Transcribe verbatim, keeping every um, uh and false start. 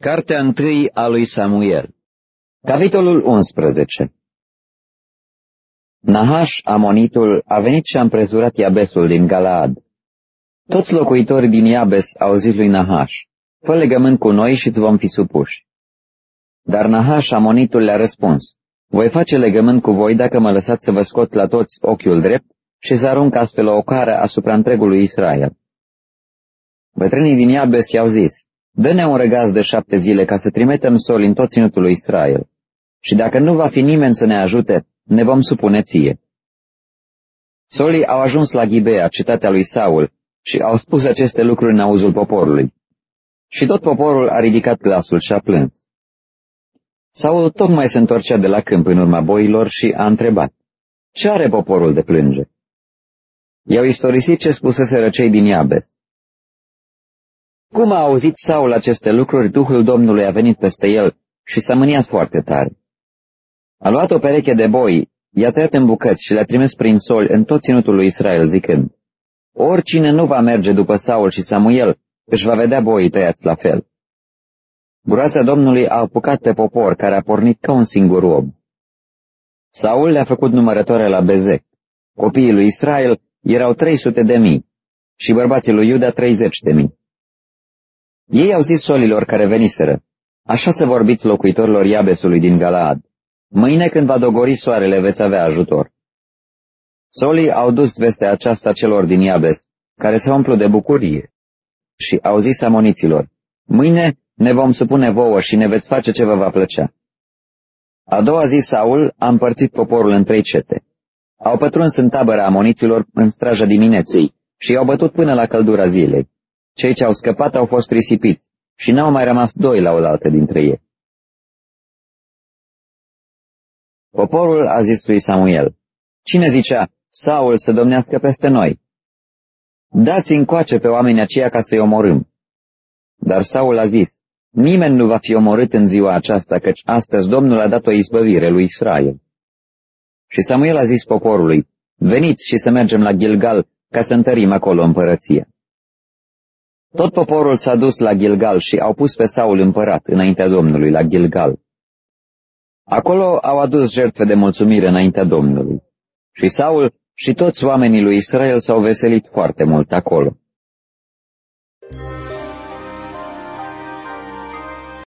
Cartea întâi a lui Samuel. Capitolul unsprezece. Nahaș, amonitul, a venit și a împrezurat Iabesul din Galaad. Toți locuitorii din Iabes au zis lui Nahaș: fă legământ cu noi și îți vom fi supuși. Dar Nahaș, amonitul, le-a răspuns: voi face legământ cu voi dacă mă lăsați să vă scot la toți ochiul drept și să arunc astfel o ocară asupra întregului Israel. Bătrânii din Iabes i-au zis: dă-ne un răgaz de șapte zile ca să trimitem soli în tot ținutul lui Israel. Și dacă nu va fi nimeni să ne ajute, ne vom supune ție. Solii au ajuns la Ghibea, cetatea lui Saul, și au spus aceste lucruri în auzul poporului. Și tot poporul a ridicat glasul și a plâns. Saul tocmai se întorcea de la câmp în urma boilor și a întrebat: ce are poporul de plânge? I-au istorisit ce spuseseră cei din Iabes. Cum a auzit Saul aceste lucruri, Duhul Domnului a venit peste el și s-a mâniat foarte tare. A luat o pereche de boi, i-a tăiat în bucăți și le-a trimis prin soli în tot ținutul lui Israel, zicând: oricine nu va merge după Saul și Samuel, își va vedea boii tăiați la fel. Groaza Domnului a apucat pe popor, care a pornit ca un singur om. Saul le-a făcut numărătoare la Bezec. Copiii lui Israel erau trei sute de mii și bărbații lui Iuda treizeci de mii. Ei au zis solilor care veniseră: așa să vorbiți locuitorilor Iabesului din Galaad: mâine când va dogori soarele veți avea ajutor. Solii au dus vestea aceasta celor din Iabes, care se umplu de bucurie, și au zis amoniților: mâine ne vom supune vouă și ne veți face ce vă va plăcea. A doua zi Saul a împărțit poporul în trei cete. Au pătruns în tabăra amoniților în straja dimineții și i-au bătut până la căldura zilei. Cei ce au scăpat au fost risipiți și n-au mai rămas doi la oaltă dintre ei. Poporul a zis lui Samuel: cine zicea: Saul să domnească peste noi? Dați încoace pe oamenii aceia ca să-i omorâm. Dar Saul a zis: nimeni nu va fi omorât în ziua aceasta, căci astăzi Domnul a dat o izbăvire lui Israel. Și Samuel a zis poporului: veniți și să mergem la Gilgal ca să întărim acolo împărăția. Tot poporul s-a dus la Gilgal și au pus pe Saul împărat înaintea Domnului la Gilgal. Acolo au adus jertfe de mulțumire înaintea Domnului. Și Saul și toți oamenii lui Israel s-au veselit foarte mult acolo.